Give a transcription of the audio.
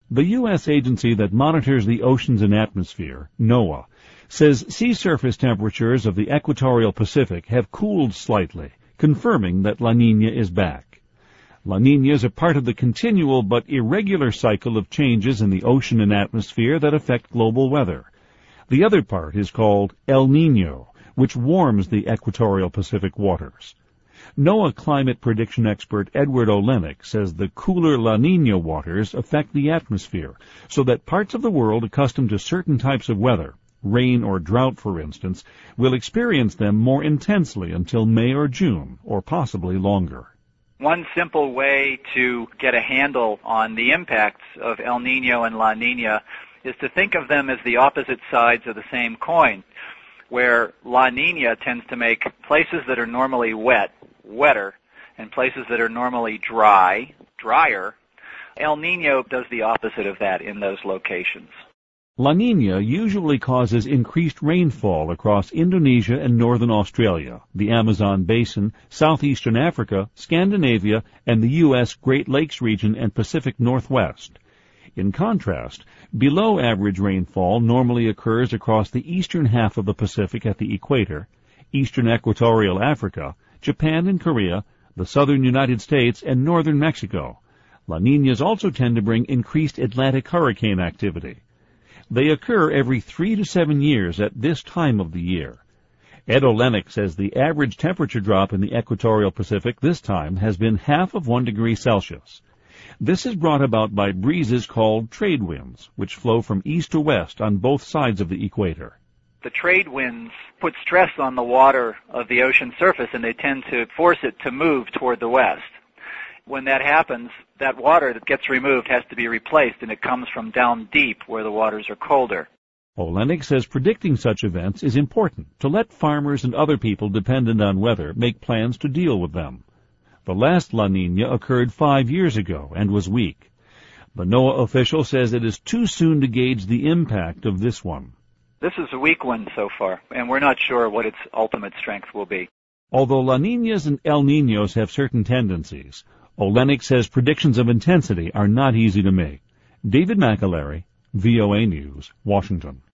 The U.S. agency that monitors the oceans and atmosphere, NOAA, says sea surface temperatures of the equatorial Pacific have cooled slightly, confirming that La Niña is back. La Niña is a part of the continual but irregular cycle of changes in the ocean and atmosphere that affect global weather. The other part is called El Niño, which warms the equatorial Pacific waters. NOAA climate prediction expert Edward Olenek says the cooler La Niña waters affect the atmosphere, so that parts of the world accustomed to certain types of weather, rain or drought for instance, will experience them more intensely until May or June, or possibly longer. One simple way to get a handle on the impacts of El Niño and La Niña is to think of them as the opposite sides of the same coin, where La Niña tends to make places that are normally wet, wetter, and places that are normally dry, drier. El Niño does the opposite of that in those locations. La Niña usually causes increased rainfall across Indonesia and northern Australia, the Amazon basin, southeastern Africa, Scandinavia, and the U.S. Great Lakes region and Pacific Northwest. In contrast, below-average rainfall normally occurs across the eastern half of the Pacific at the equator, eastern equatorial Africa, Japan and Korea, the southern United States, and northern Mexico. La Niñas also tend to bring increased Atlantic hurricane activity. They occur every 3 to 7 years at this time of the year. Ed Olenek says the average temperature drop in the equatorial Pacific this time has been half of 1 degree Celsius. This is brought about by breezes called trade winds, which flow from east to west on both sides of the equator. The trade winds put stress on the water of the ocean surface, and they tend to force it to move toward the west. When that happens, that water that gets removed has to be replaced, and it comes from down deep where the waters are colder. Olenek says predicting such events is important to let farmers and other people dependent on weather make plans to deal with them. The last La Niña occurred 5 years ago and was weak. The NOAA official says it is too soon to gauge the impact of this one. This is a weak one so far, and we're not sure what its ultimate strength will be. Although La Niñas and El Niños have certain tendencies, Olenek says predictions of intensity are not easy to make. David McAlery, VOA News, Washington.